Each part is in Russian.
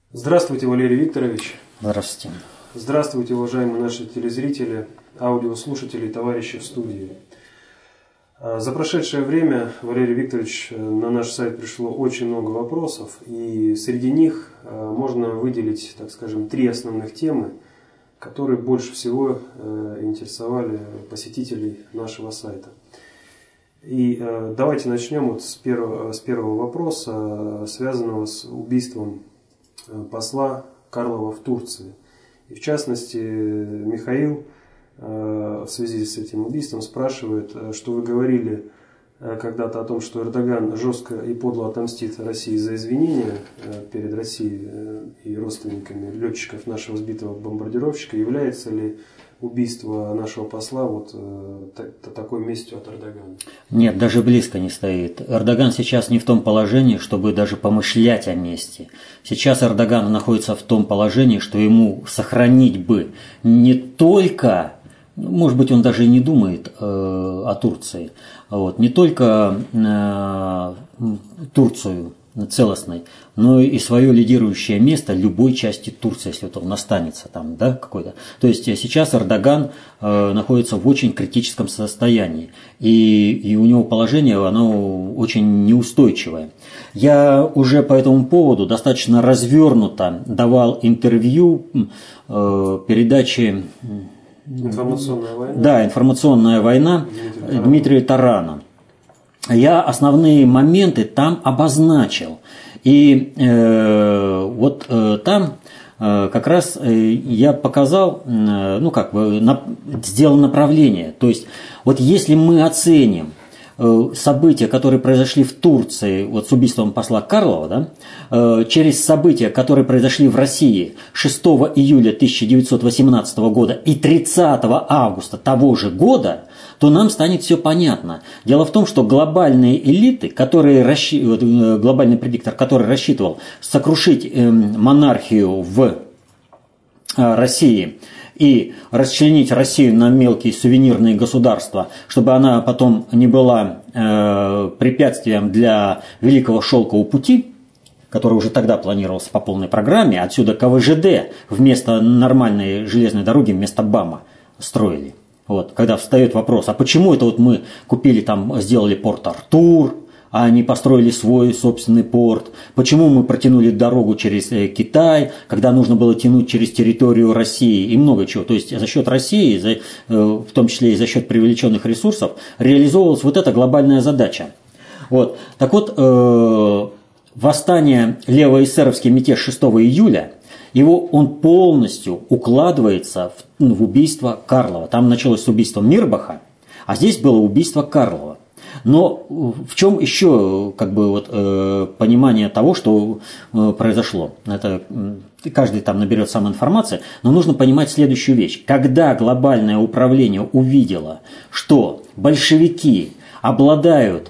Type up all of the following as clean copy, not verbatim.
Здравствуйте, Валерий Викторович. Здравствуйте. Здравствуйте, уважаемые наши телезрители, аудиослушатели и товарищи в студии. За прошедшее время, Валерий Викторович, на наш сайт пришло очень много вопросов, и среди них можно выделить, так скажем, 3 основных темы, которые больше всего интересовали посетителей нашего сайта. И давайте начнем вот с первого вопроса, связанного с убийством посла Карлова в Турции. И в частности, Михаил в связи с этим убийством спрашивает, что вы говорили когда-то о том, что Эрдоган жестко и подло отомстит России за извинения перед Россией и родственниками летчиков нашего сбитого бомбардировщика. Является ли убийство нашего посла такой местью от Эрдогана? Нет, даже близко не стоит. Эрдоган сейчас не в том положении, чтобы даже помышлять о мести. Сейчас Эрдоган находится в том положении, что ему сохранить бы не только, может быть, он даже и не думает о Турции, не только Турцию целостной, но и свое лидирующее место любой части Турции, если вот он останется там, да, какой-то. То есть сейчас Эрдоган находится в очень критическом состоянии, и у него положение, оно очень неустойчивое. Я уже по этому поводу достаточно развернуто давал интервью передаче «Информационная война». Да, «Информационная война» Дмитрия Тарана. Я основные моменты там обозначил. И там как раз я показал, сделал направление. То есть, вот если мы оценим события, которые произошли в Турции с убийством посла Карлова, через события, которые произошли в России 6 июля 1918 года и 30 августа того же года, то нам станет все понятно. Дело в том, что глобальные элиты, глобальный предиктор, который рассчитывал сокрушить монархию в России и расчленить Россию на мелкие сувенирные государства, чтобы она потом не была препятствием для Великого Шелкового пути, который уже тогда планировался по полной программе, отсюда КВЖД вместо нормальной железной дороги, вместо БАМа строили. Когда встает вопрос, а почему это мы купили там, сделали порт Артур, а они построили свой собственный порт? Почему мы протянули дорогу через Китай, когда нужно было тянуть через территорию России и много чего? То есть за счет России, в том числе и за счет привлеченных ресурсов, реализовывалась вот эта глобальная задача. Так вот, восстание левоэсеровский мятеж 6 июля, он полностью укладывается в убийство Карлова. Там началось с убийства Мирбаха, а здесь было убийство Карлова. Но в чем еще понимание того, что произошло? Это каждый там наберет сам информации, но нужно понимать следующую вещь. Когда глобальное управление увидело, что большевики обладают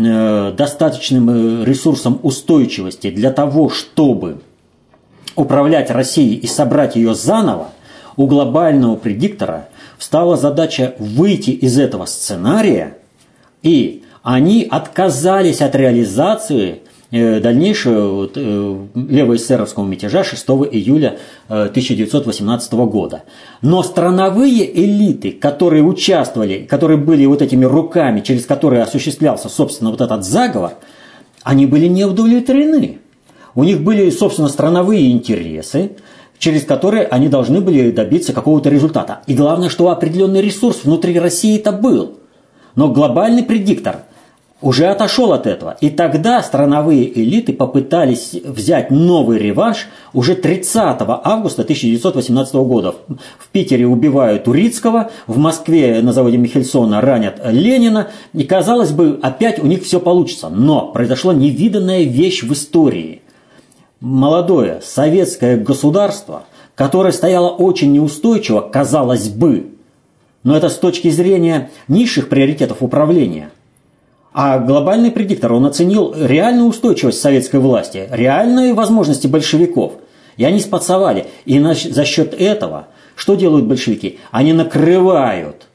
достаточным ресурсом устойчивости для того, чтобы управлять Россией и собрать ее заново, у глобального предиктора встала задача выйти из этого сценария, и они отказались от реализации дальнейшего левоэсеровского мятежа 6 июля 1918 года. Но страновые элиты, которые участвовали, которые были этими руками, через которые осуществлялся, собственно, этот заговор, они были не удовлетворены. У них были, собственно, страновые интересы, через которые они должны были добиться какого-то результата. И главное, что определенный ресурс внутри России-то был. Но глобальный предиктор уже отошел от этого. И тогда страновые элиты попытались взять новый реванш уже 30 августа 1918 года. В Питере убивают Урицкого, в Москве на заводе Михельсона ранят Ленина. И, казалось бы, опять у них все получится. Но произошла невиданная вещь в истории. Молодое советское государство, которое стояло очень неустойчиво, казалось бы, но это с точки зрения низших приоритетов управления. А глобальный предиктор, он оценил реальную устойчивость советской власти, реальные возможности большевиков. И они спасовали. И за счет этого, что делают большевики? Они накрывают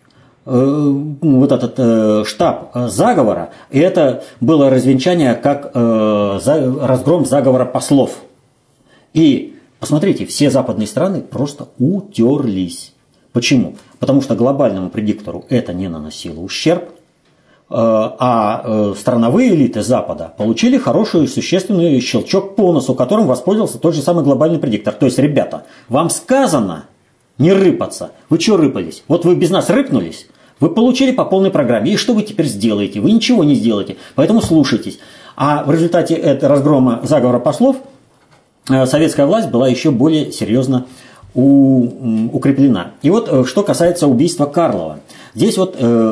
этот штаб заговора, и это было развенчание как разгром заговора послов. И посмотрите, все западные страны просто утерлись. Почему? Потому что глобальному предиктору это не наносило ущерб, а страновые элиты Запада получили хороший существенный щелчок по носу, которым воспользовался тот же самый глобальный предиктор. То есть, ребята, вам сказано не рыпаться. Вы что рыпались? Вот вы без нас рыпнулись, вы получили по полной программе. И что вы теперь сделаете? Вы ничего не сделаете. Поэтому слушайтесь. А в результате этого разгрома заговора послов советская власть была еще более серьезно укреплена. И вот что касается убийства Карлова. Здесь вот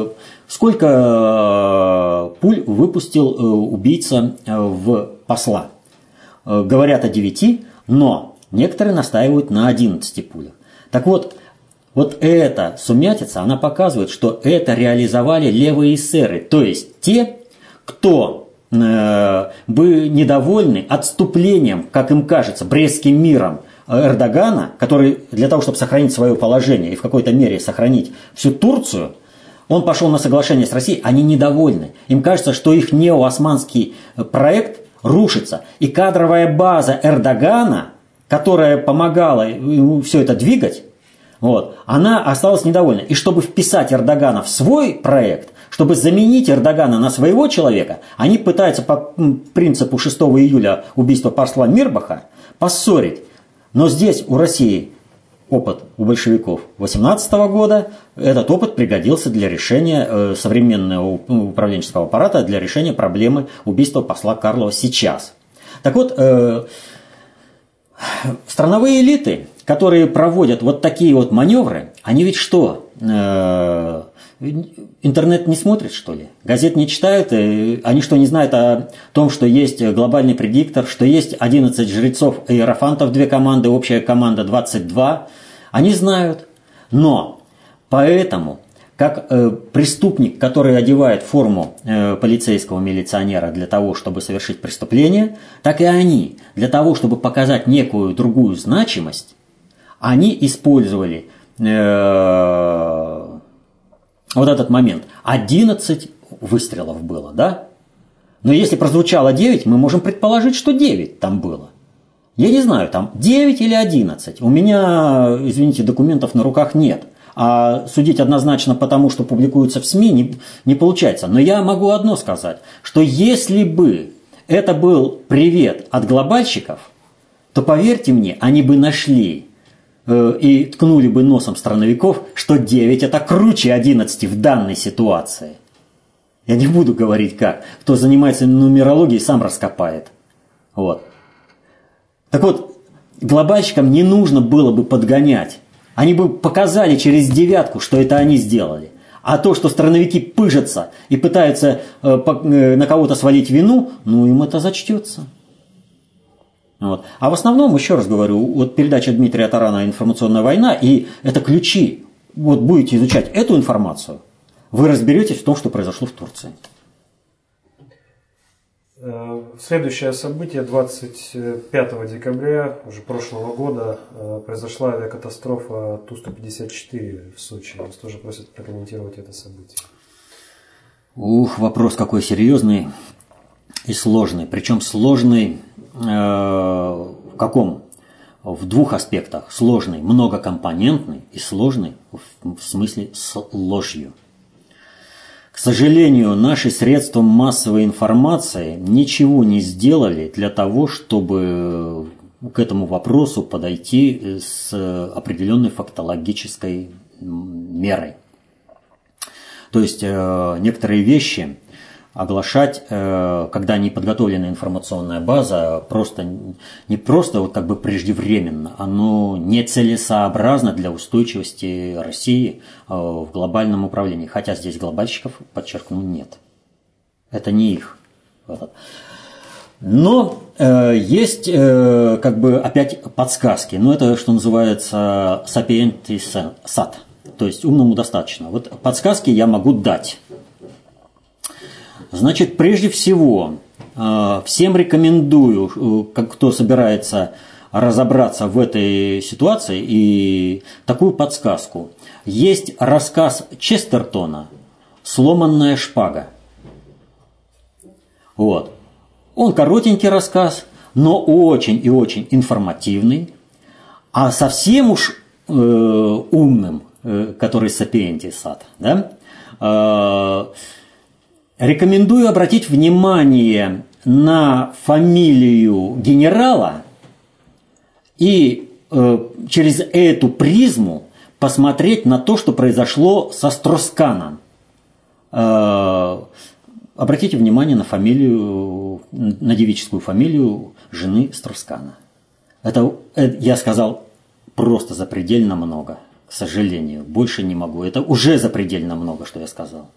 сколько пуль выпустил убийца в посла? Говорят о 9, но некоторые настаивают на 11 пулях. Так вот, вот эта сумятица, она показывает, что это реализовали левые эсеры, то есть те, кто были недовольны отступлением, как им кажется, Брестским миром Эрдогана, который для того, чтобы сохранить свое положение и в какой-то мере сохранить всю Турцию, он пошел на соглашение с Россией, они недовольны. Им кажется, что их неоосманский проект рушится. И кадровая база Эрдогана, которая помогала ему все это двигать, вот, она осталась недовольна. И чтобы вписать Эрдогана в свой проект, чтобы заменить Эрдогана на своего человека, они пытаются по принципу 6 июля убийства посла Мирбаха поссорить. Но здесь у России опыт у большевиков 18 года, этот опыт пригодился для решения современного управленческого аппарата, для решения проблемы убийства посла Карлова сейчас. Так вот, страновые элиты, которые проводят вот такие вот маневры, они ведь что? Интернет не смотрят, что ли? Газет не читают? Они что, не знают о том, что есть глобальный предиктор, что есть 11 жрецов и иерофантов, 2 команды, общая команда 22? Они знают. Но поэтому, как преступник, который одевает форму полицейского милиционера для того, чтобы совершить преступление, так и они, для того, чтобы показать некую другую значимость, они использовали вот этот момент. 11 выстрелов было, да? Но если прозвучало 9, мы можем предположить, что 9 там было. Я не знаю, там 9 или 11. У меня, извините, документов на руках нет. А судить однозначно потому, что публикуется в СМИ, не получается. Но я могу одно сказать, что если бы это был привет от глобальщиков, то, поверьте мне, они бы нашли и ткнули бы носом страновиков, что 9 это круче 11 в данной ситуации. Я не буду говорить как. Кто занимается нумерологией, сам раскопает. Вот. Так вот, глобальщикам не нужно было бы подгонять. Они бы показали через 9, что это они сделали. А то, что страновики пыжатся и пытаются на кого-то свалить вину, ну им это зачтется. Вот. А в основном, еще раз говорю, вот передача Дмитрия Тарана «Информационная война», и это ключи. Вот будете изучать эту информацию, вы разберетесь в том, что произошло в Турции. Следующее событие 25 декабря уже прошлого года произошла авиакатастрофа Ту-154 в Сочи. Вас тоже просят прокомментировать это событие. Вопрос какой серьезный и сложный. Причем сложный в каком? В 2 аспектах. Сложный, многокомпонентный, и сложный в смысле с ложью. К сожалению, наши средства массовой информации ничего не сделали для того, чтобы к этому вопросу подойти с определенной фактологической мерой. То есть некоторые вещи оглашать, когда не подготовлена информационная база, не просто вот как бы преждевременно, оно нецелесообразно для устойчивости России в глобальном управлении. Хотя здесь глобальщиков, подчеркну, нет. Это не их. Но есть как бы опять подсказки. Но это, что называется, sapientis sat, то есть умному достаточно. Вот подсказки я могу дать. Значит, прежде всего, всем рекомендую, кто собирается разобраться в этой ситуации, и такую подсказку. Есть рассказ Честертона «Сломанная шпага». Вот. Он коротенький рассказ, но очень и очень информативный, а совсем уж умным, который сапиентис ад, да? Рекомендую обратить внимание на фамилию генерала и через эту призму посмотреть на то, что произошло со Стросканом. Обратите внимание на фамилию, на девическую фамилию жены Строскана. Это я сказал просто запредельно много, к сожалению. Больше не могу. Это уже запредельно много, что я сказал.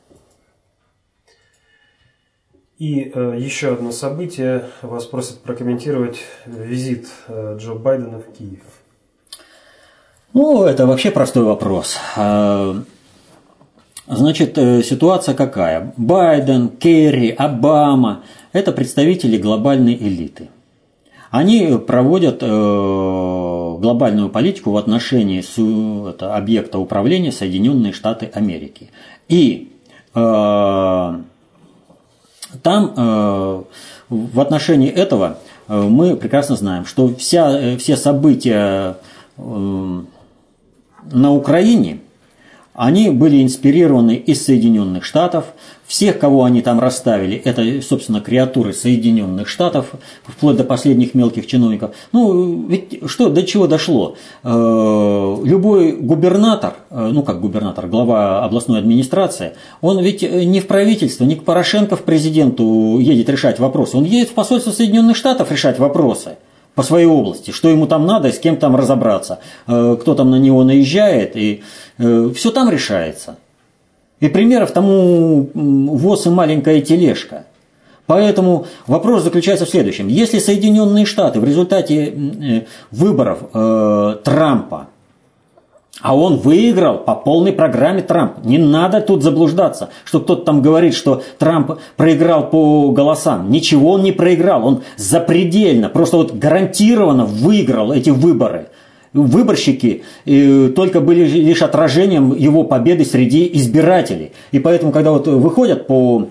И еще одно событие. Вас просят прокомментировать визит Джо Байдена в Киев. Ну, это вообще простой вопрос. Значит, ситуация какая? Байден, Керри, Обама – это представители глобальной элиты. Они проводят глобальную политику в отношении объекта управления Соединенные Штаты Америки. И там в отношении этого мы прекрасно знаем, что все события на Украине, они были инспирированы из Соединенных Штатов. Всех, кого они там расставили, это, собственно, креатуры Соединенных Штатов, вплоть до последних мелких чиновников. Ну, ведь что, до чего дошло? Любой губернатор, ну как губернатор, глава областной администрации, он ведь не в правительство, не к Порошенко в президенту едет решать вопросы. Он едет в посольство Соединенных Штатов решать вопросы по своей области, что ему там надо и с кем там разобраться, кто там на него наезжает, и все там решается. И примеров тому ВОЗ и маленькая тележка. Поэтому вопрос заключается в следующем. Если Соединенные Штаты в результате выборов Трампа, а он выиграл по полной программе Трамп, не надо тут заблуждаться, что кто-то там говорит, что Трамп проиграл по голосам. Ничего он не проиграл, он запредельно, просто вот гарантированно выиграл эти выборы. Выборщики только были лишь отражением его победы среди избирателей. И поэтому, когда вот выходят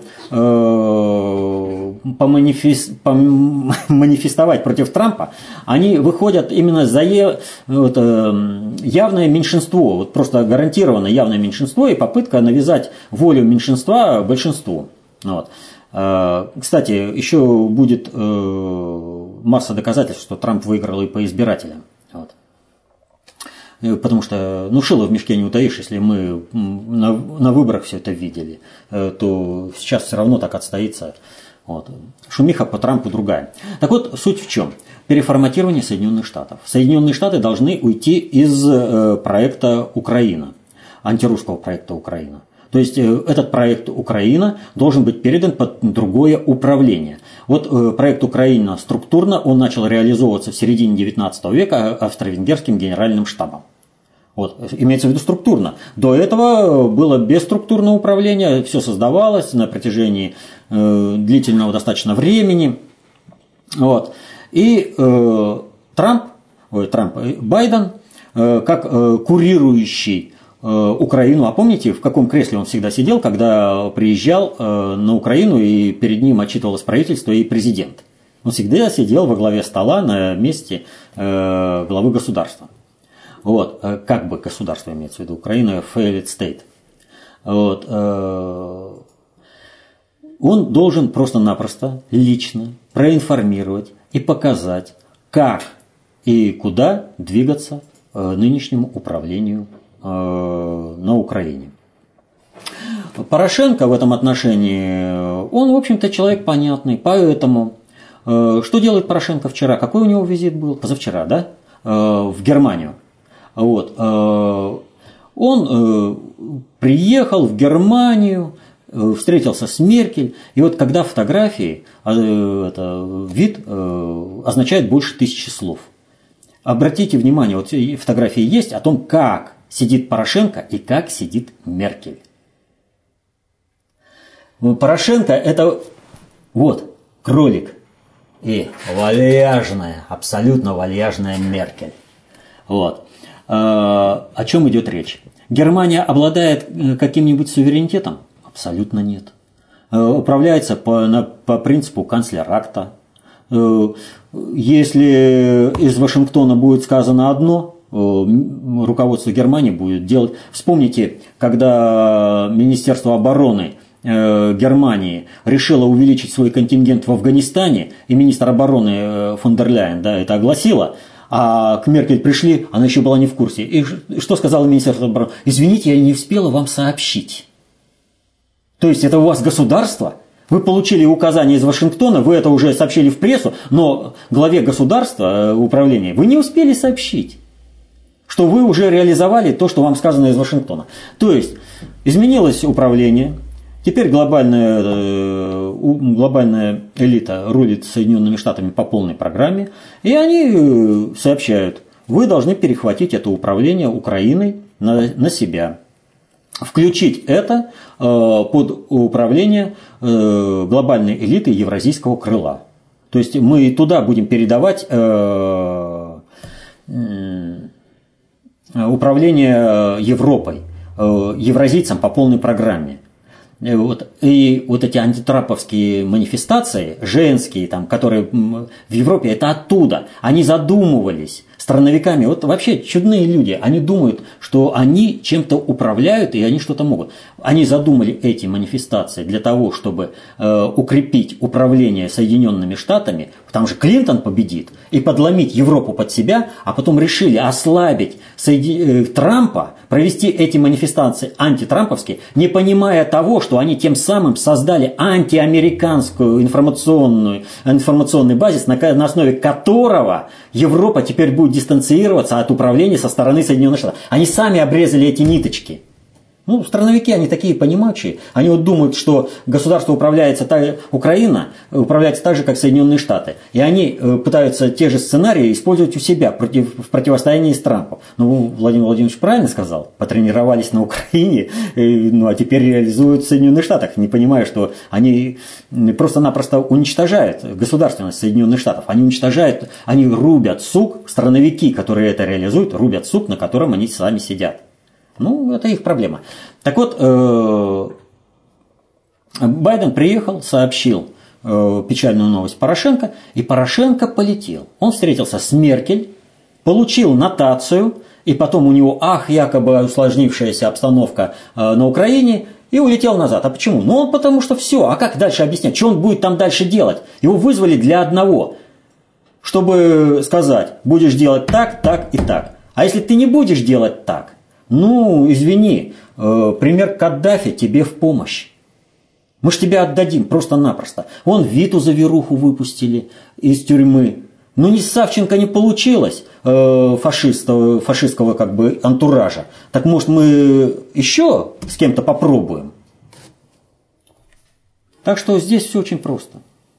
манифестовать против Трампа, они выходят именно за явное меньшинство, вот просто гарантированно явное меньшинство и попытка навязать волю меньшинства большинству. Вот. Кстати, еще будет масса доказательств, что Трамп выиграл и по избирателям. Вот. Потому что, ну, шило в мешке не утаишь, если мы на выборах все это видели, то сейчас все равно так отстоится. Вот. Шумиха по Трампу другая. Так вот, суть в чем? Переформатирование Соединенных Штатов. Соединенные Штаты должны уйти из проекта Украина, антирусского проекта Украина. То есть этот проект Украина должен быть передан под другое управление. Вот проект Украина структурно, он начал реализовываться в середине 19 века австро-венгерским генеральным штабом. Вот, имеется в виду структурно. До этого было бесструктурное управление, все создавалось на протяжении длительного достаточно времени. Вот. И Байден, как курирующий Украину, а помните, в каком кресле он всегда сидел, когда приезжал на Украину и перед ним отчитывалось правительство и президент? Он всегда сидел во главе стола на месте главы государства. Вот, как бы государство имеется в виду, Украина, failed state. Вот, он должен просто-напросто лично проинформировать и показать, как и куда двигаться нынешнему управлению на Украине. Порошенко в этом отношении, он, в общем-то, человек понятный, поэтому что делает Порошенко вчера? Какой у него визит был? Позавчера, да? В Германию. Вот. Он приехал в Германию, встретился с Меркель, и вот когда фотографии, вид означает больше 1000 слов. Обратите внимание, вот фотографии есть о том, как сидит Порошенко и как сидит Меркель. Порошенко – это вот кролик и вальяжная, абсолютно вальяжная Меркель. Вот. О чем идет речь? Германия обладает каким-нибудь суверенитетом? Абсолютно нет. Управляется по принципу канцлеракта. Если из Вашингтона будет сказано одно, руководство Германии будет делать. Вспомните, когда Министерство обороны Германии решило увеличить свой контингент в Афганистане, и министр обороны фон дер Ляйен, да, это огласила, а к Меркель пришли, она еще была не в курсе. И что сказала Министерство обороны? Извините, я не успела вам сообщить. То есть это у вас государство? Вы получили указание из Вашингтона, вы это уже сообщили в прессу, но главе государства, управления, вы не успели сообщить, что вы уже реализовали то, что вам сказано из Вашингтона. То есть изменилось управление, теперь глобальная элита рулит Соединенными Штатами по полной программе, и они сообщают, вы должны перехватить это управление Украиной на себя. Включить это под управление глобальной элиты евразийского крыла. То есть мы туда будем передавать управление Европой, евразийцам по полной программе. И вот эти антитрамповские манифестации, женские, там, которые в Европе, это оттуда. Они задумывались страновиками. Вот вообще чудные люди. Они думают, что они чем-то управляют и они что-то могут. Они задумали эти манифестации для того, чтобы укрепить управление Соединенными Штатами. Там же Клинтон победит. И подломить Европу под себя. А потом решили ослабить Трампа, провести эти манифестации антитрамповские, не понимая того, что они тем самым создали антиамериканскую информационный базис, на основе которого Европа теперь будет дистанцироваться от управления со стороны Соединенных Штатов. Они сами обрезали эти ниточки. Ну, страновики, они такие понимающие. Они вот думают, что государство Украина управляется так же, как Соединенные Штаты. И они пытаются те же сценарии использовать у себя в противостоянии с Трампом. Ну, Владимир Владимирович правильно сказал. Потренировались на Украине, а теперь реализуют в Соединенных Штатах, не понимая, что они просто-напросто уничтожают государственность Соединенных Штатов. Они уничтожают, они рубят сук, страновики, которые это реализуют, рубят сук, на котором они сами сидят. Ну, это их проблема. Так вот, Байден приехал, сообщил печальную новость Порошенко, и Порошенко полетел. Он встретился с Меркель, получил нотацию, и потом у него, якобы усложнившаяся обстановка на Украине, и улетел назад. А почему? Ну, потому что все. А как дальше объяснять? Что он будет там дальше делать? Его вызвали для одного, чтобы сказать, будешь делать так, так и так. А если ты не будешь делать так, ну, извини, пример Каддафи тебе в помощь. Мы ж тебя отдадим просто-напросто. Вон Виту Заверуху выпустили из тюрьмы. Ну, ни Савченко не получилось фашистского как бы антуража. Так может мы еще с кем-то попробуем? Так что здесь все очень просто.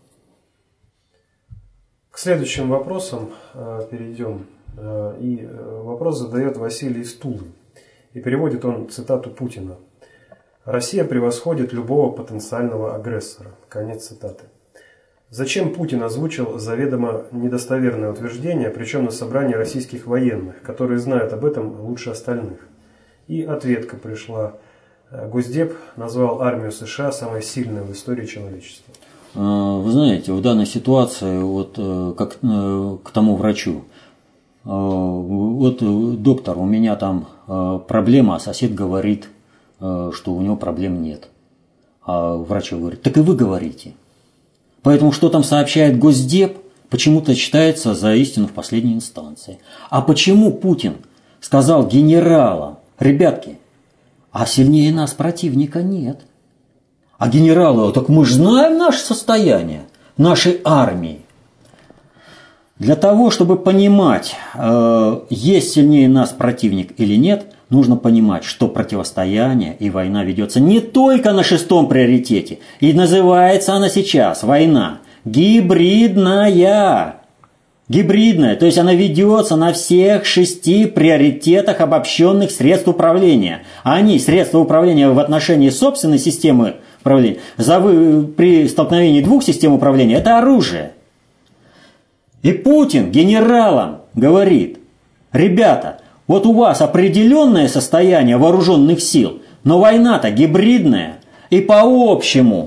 К следующим вопросам перейдем. И вопрос задает Василий из Тулы. И переводит он цитату Путина. «Россия превосходит любого потенциального агрессора». Конец цитаты. Зачем Путин озвучил заведомо недостоверное утверждение, причем на собрании российских военных, которые знают об этом лучше остальных? И ответка пришла. Госдеп назвал армию США самой сильной в истории человечества. Вы знаете, в данной ситуации, вот как к тому врачу, вот доктор, у меня там проблема, а сосед говорит, что у него проблем нет. А врач говорит, так и вы говорите. Поэтому что там сообщает Госдеп, почему-то считается за истину в последней инстанции. А почему Путин сказал генералам, ребятки, а сильнее нас противника нет. А генералы, так мы же знаем наше состояние, нашей армии. Для того, чтобы понимать, есть сильнее нас противник или нет, нужно понимать, что противостояние и война ведется не только на 6-м приоритете. И называется она сейчас война гибридная. Гибридная, то есть она ведется на всех 6 приоритетах обобщенных средств управления. Они, средства управления в отношении собственной системы управления, при столкновении 2 систем управления, это оружие. И Путин генералам говорит, ребята, вот у вас определенное состояние вооруженных сил, но война-то гибридная, и по общему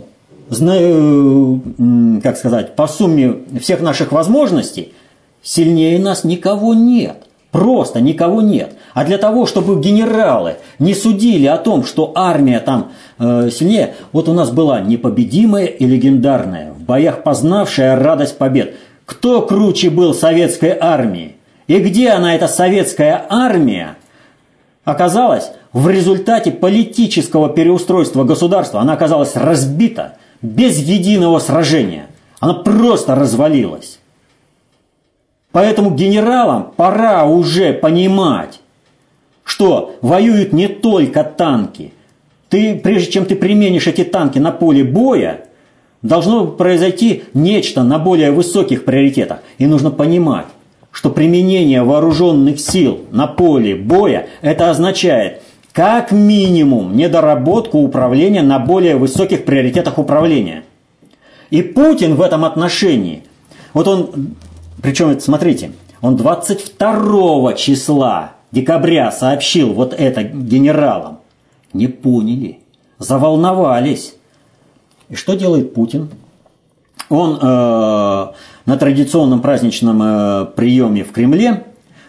как сказать, по сумме всех наших возможностей, сильнее нас никого нет. Просто никого нет. А для того, чтобы генералы не судили о том, что армия там сильнее, вот у нас была непобедимая и легендарная, в боях познавшая радость побед. Кто круче был советской армии? И где она, эта советская армия, оказалась в результате политического переустройства государства? Она оказалась разбита без единого сражения. Она просто развалилась. Поэтому генералам пора уже понимать, что воюют не только танки. Прежде чем ты применишь эти танки на поле боя, должно произойти нечто на более высоких приоритетах. И нужно понимать, что применение вооруженных сил на поле боя, это означает как минимум недоработку управления на более высоких приоритетах управления. И Путин в этом отношении, вот он... Причем, смотрите, он 22 числа декабря сообщил вот это генералам. Не поняли, заволновались. И что делает Путин? Он на традиционном праздничном приеме в Кремле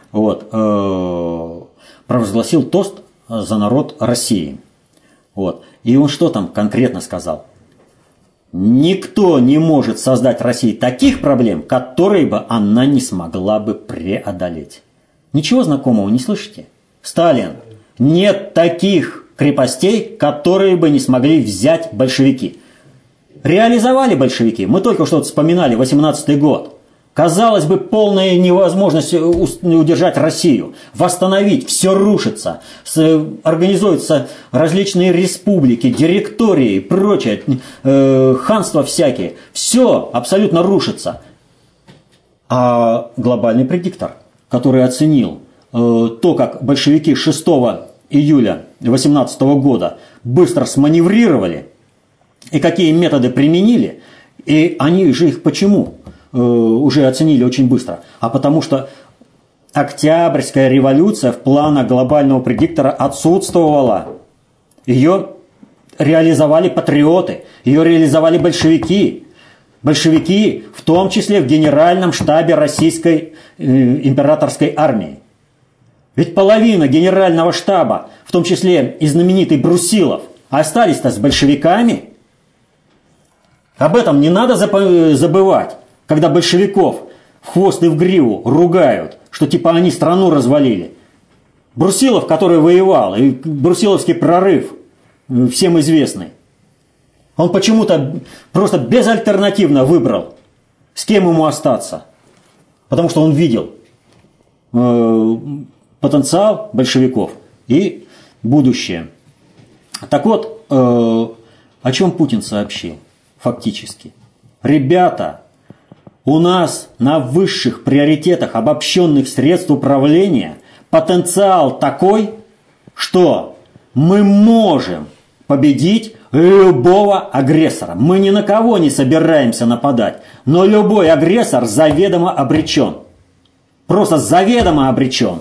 провозгласил тост за народ России. И он что там конкретно сказал? Никто не может создать России таких проблем, которые бы она не смогла бы преодолеть. Ничего знакомого не слышите? Сталин. Нет таких крепостей, которые бы не смогли взять большевики. Реализовали большевики. Мы только что вспоминали 18-й год. Казалось бы, полная невозможность удержать Россию, восстановить, все рушится, организуются различные республики, директории, прочее, ханства всякие, все абсолютно рушится. А глобальный предиктор, который оценил то, как большевики 6 июля 18 года быстро сманеврировали и какие методы применили, и они же их почему уже оценили очень быстро? А потому что Октябрьская революция в планах глобального предиктора отсутствовала. Ее реализовали патриоты, ее реализовали большевики. Большевики, в том числе в Генеральном штабе Российской императорской армии. Ведь половина Генерального штаба, в том числе и знаменитый Брусилов, остались-то с большевиками. Об этом не надо забывать. Когда большевиков в хвост и в гриву ругают, что типа они страну развалили. Брусилов, который воевал, и брусиловский прорыв, всем известный, он почему-то просто безальтернативно выбрал, с кем ему остаться. Потому что он видел потенциал большевиков и будущее. Так вот, о чем Путин сообщил фактически. Ребята, у нас на высших приоритетах обобщенных средств управления потенциал такой, что мы можем победить любого агрессора. Мы ни на кого не собираемся нападать, но любой агрессор заведомо обречен. Просто заведомо обречен.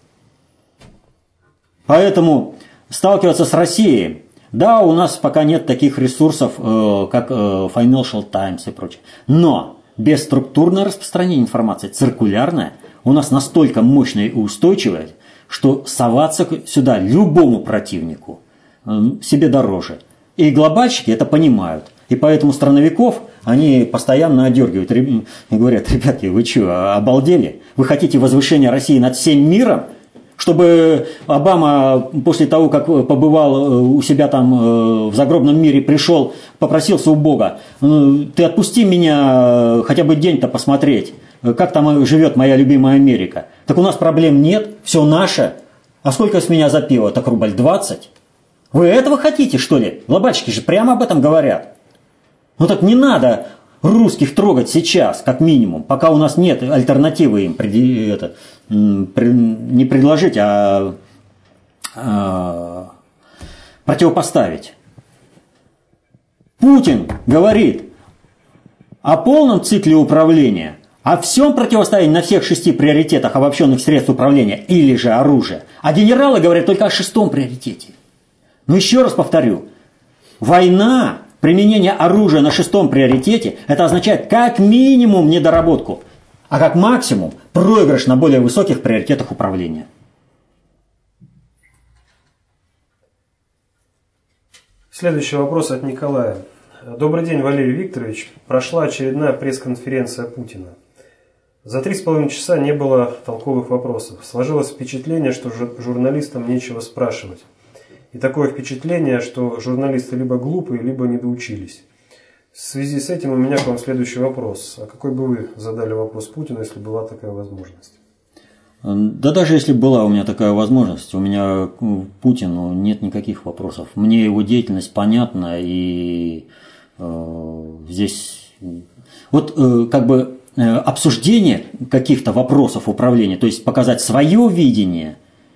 Поэтому сталкиваться с Россией, да, у нас пока нет таких ресурсов, как Financial Times и прочее. Но без структурного распространения информации, циркулярная, у нас настолько мощная и устойчивая, что соваться сюда любому противнику себе дороже. И глобальщики это понимают. И поэтому страновиков они постоянно одергивают и говорят: ребятки, вы что, обалдели? Вы хотите возвышения России над всем миром? Чтобы Обама после того, как побывал у себя там в загробном мире, пришел, попросился у Бога: ты отпусти меня хотя бы день-то посмотреть, как там живет моя любимая Америка. Так у нас проблем нет, все наше. А сколько с меня за пиво? Так рубль 20. Вы этого хотите, что ли? Глобальщики же прямо об этом говорят. Ну так не надо русских трогать сейчас, как минимум, пока у нас нет альтернативы им не предложить, а противопоставить. Путин говорит о полном цикле управления, о всем противостоянии на всех 6 приоритетах обобщенных средств управления или же оружия. А генералы говорят только о 6 приоритете. Но еще раз повторю, война Применение оружия на 6-м приоритете – это означает как минимум недоработку, а как максимум проигрыш на более высоких приоритетах управления. Следующий вопрос от Николая. Добрый день, Валерий Викторович. Прошла очередная пресс-конференция Путина. За 3,5 часа не было толковых вопросов. Сложилось впечатление, что журналистам нечего спрашивать. И такое впечатление, что журналисты либо глупые, либо недоучились. В связи с этим у меня к вам следующий вопрос. А какой бы вы задали вопрос Путину, если была такая возможность? Да даже если была у меня такая возможность, у меня к Путину нет никаких вопросов. Мне его деятельность понятна, и здесь вот как бы обсуждение каких-то вопросов управления, то есть показать свое видение,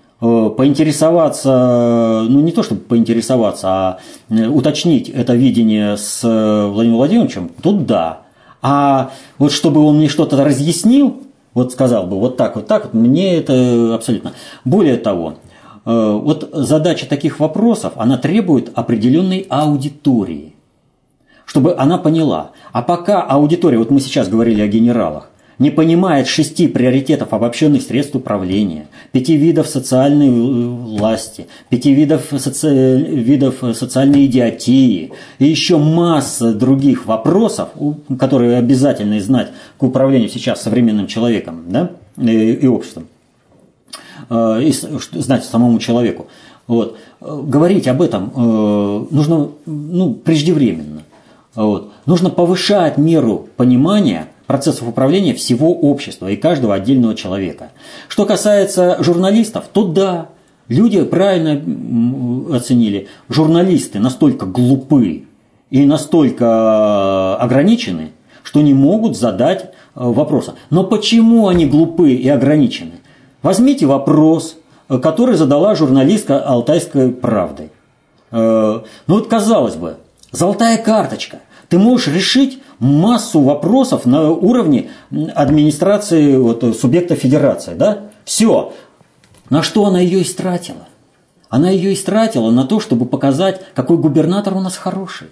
поинтересоваться, ну не то чтобы поинтересоваться, а уточнить это видение с Владимиром Владимировичем, тут да. А вот чтобы он мне что-то разъяснил, вот сказал бы вот так, мне это абсолютно. Более того, вот задача таких вопросов, она требует определенной аудитории, чтобы она поняла. А пока аудитория, вот мы сейчас говорили о генералах, не понимает 6 приоритетов обобщенных средств управления, 5 видов социальной власти, 5 видов социальной идиотии и еще масса других вопросов, которые обязательно знать к управлению сейчас современным человеком, да, и обществом, и знать самому человеку. Вот. Говорить об этом нужно преждевременно. Вот. Нужно повышать меру понимания процессов управления всего общества и каждого отдельного человека. Что касается журналистов, то да, люди правильно оценили. Журналисты настолько глупы и настолько ограничены, что не могут задать вопроса. Но почему они глупы и ограничены? Возьмите вопрос, который задала журналистка «Алтайской правды». Ну вот казалось бы, золотая карточка. Ты можешь решить массу вопросов на уровне администрации субъекта федерации. Да? Все. На что она ее истратила? Она ее истратила на то, чтобы показать, какой губернатор у нас хороший.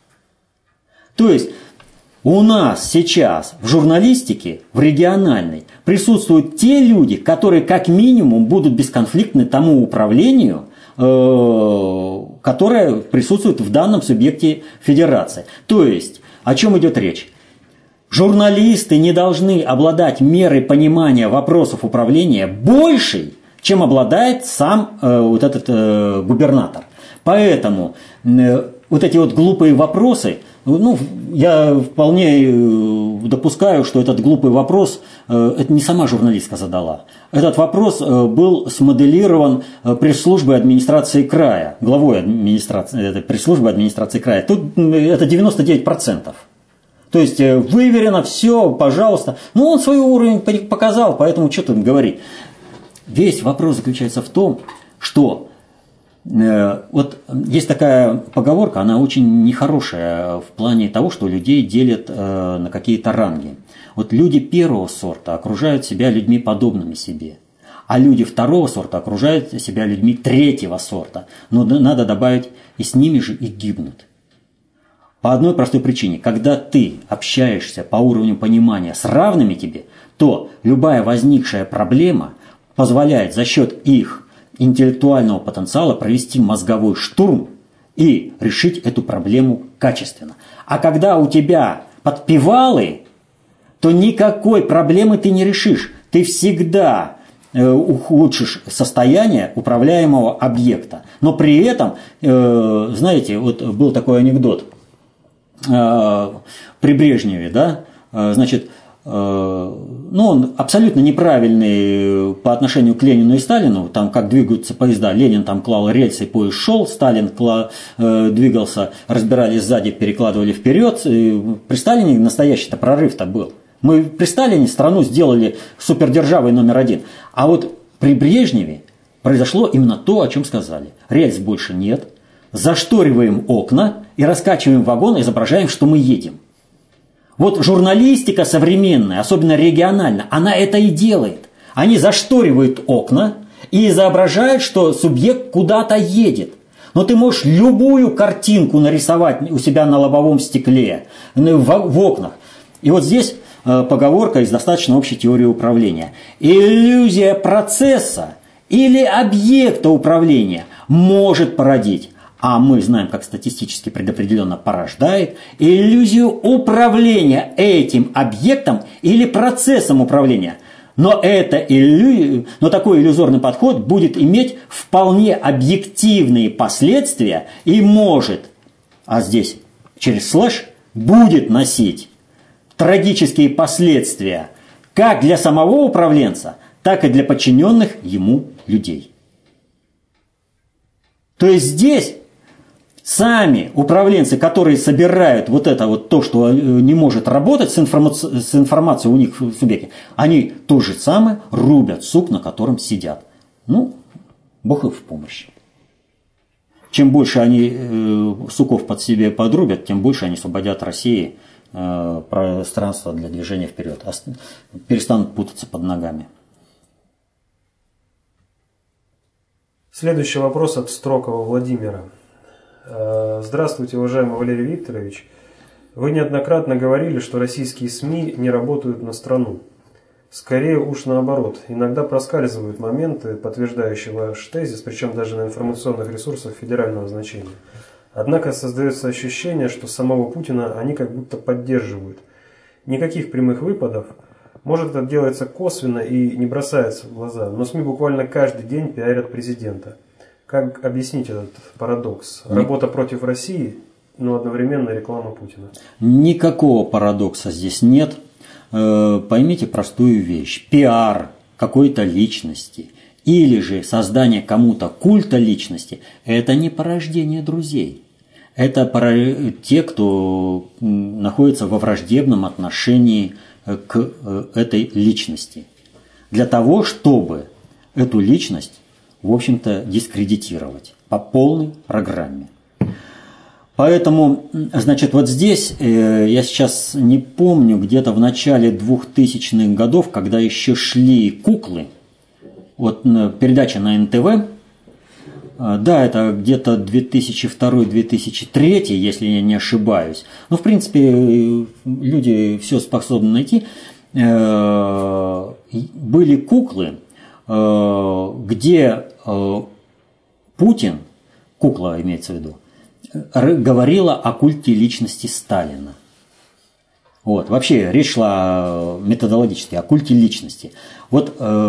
То есть у нас сейчас в журналистике, в региональной, присутствуют те люди, которые как минимум будут бесконфликтны тому управлению, которое присутствует в данном субъекте федерации. То есть, о чем идет речь? Журналисты не должны обладать мерой понимания вопросов управления большей, чем обладает сам этот губернатор. Поэтому вот эти вот глупые вопросы, я вполне допускаю, что этот глупый вопрос, это не сама журналистка задала. Этот вопрос был смоделирован пресс-службой администрации края, главой пресс-службы администрации края. Тут это 99%. То есть выверено все, пожалуйста. Он свой уровень показал, поэтому что тут говорить. Весь вопрос заключается в том, что вот есть такая поговорка, она очень нехорошая в плане того, что людей делят на какие-то ранги. Вот люди первого сорта окружают себя людьми, подобными себе, а люди второго сорта окружают себя людьми третьего сорта. Но надо добавить, и с ними же и гибнут. По одной простой причине. Когда ты общаешься по уровню понимания с равными тебе, то любая возникшая проблема позволяет за счет их интеллектуального потенциала провести мозговой штурм и решить эту проблему качественно. А когда у тебя подпевалы, то никакой проблемы ты не решишь. Ты всегда ухудшишь состояние управляемого объекта. Но при этом, знаете, вот был такой анекдот при Брежневе, да, значит, он абсолютно неправильный по отношению к Ленину и Сталину, там как двигаются поезда, Ленин там клал рельсы, поезд шел, Сталин двигался, разбирали сзади, перекладывали вперед. При Сталине настоящий-то прорыв-то был. Мы при Сталине страну сделали супердержавой номер 1. А вот при Брежневе произошло именно то, о чем сказали. Рельс больше нет, зашториваем окна и раскачиваем вагон, изображаем, что мы едем. Вот журналистика современная, особенно региональная, она это и делает. Они зашторивают окна и изображают, что субъект куда-то едет. Но ты можешь любую картинку нарисовать у себя на лобовом стекле, в окнах. И вот здесь поговорка из достаточно общей теории управления. Иллюзия процесса или объекта управления может породить, а мы знаем, как статистически предопределенно порождает, иллюзию управления этим объектом или процессом управления. Но такой иллюзорный подход будет иметь вполне объективные последствия и может, а здесь через слэш, будет носить трагические последствия как для самого управленца, так и для подчиненных ему людей. То есть здесь сами управленцы, которые собирают вот это вот то, что не может работать с информацией у них в субъекте, они то же самое рубят сук, на котором сидят. Ну, Бог их в помощь. Чем больше они суков под себе подрубят, тем больше они освободят России пространство для движения вперед. Перестанут путаться под ногами. Следующий вопрос от Строкова Владимира. Здравствуйте, уважаемый Валерий Викторович. Вы неоднократно говорили, что российские СМИ не работают на страну. Скорее уж наоборот. Иногда проскальзывают моменты, подтверждающие ваш тезис, причем даже на информационных ресурсах федерального значения. Однако создается ощущение, что самого Путина они как будто поддерживают. Никаких прямых выпадов. Может, это делается косвенно и не бросается в глаза, но СМИ буквально каждый день пиарят президента. Как объяснить этот парадокс? Работа против России, но одновременно реклама Путина. Никакого парадокса здесь нет. Поймите простую вещь. Пиар какой-то личности или же создание кому-то культа личности – это не порождение друзей. Это те, кто находится во враждебном отношении к этой личности. Для того, чтобы эту личность, в общем-то, дискредитировать по полной программе. Поэтому, значит, вот здесь, я сейчас не помню, где-то в начале 2000-х годов, когда еще шли куклы, вот передача на НТВ, да, это где-то 2002-2003, если я не ошибаюсь. Но, в принципе, люди все способны найти. Были куклы, где Путин, кукла имеется в виду, говорила о культе личности Сталина. Вот, вообще речь шла методологически о культе личности. Вот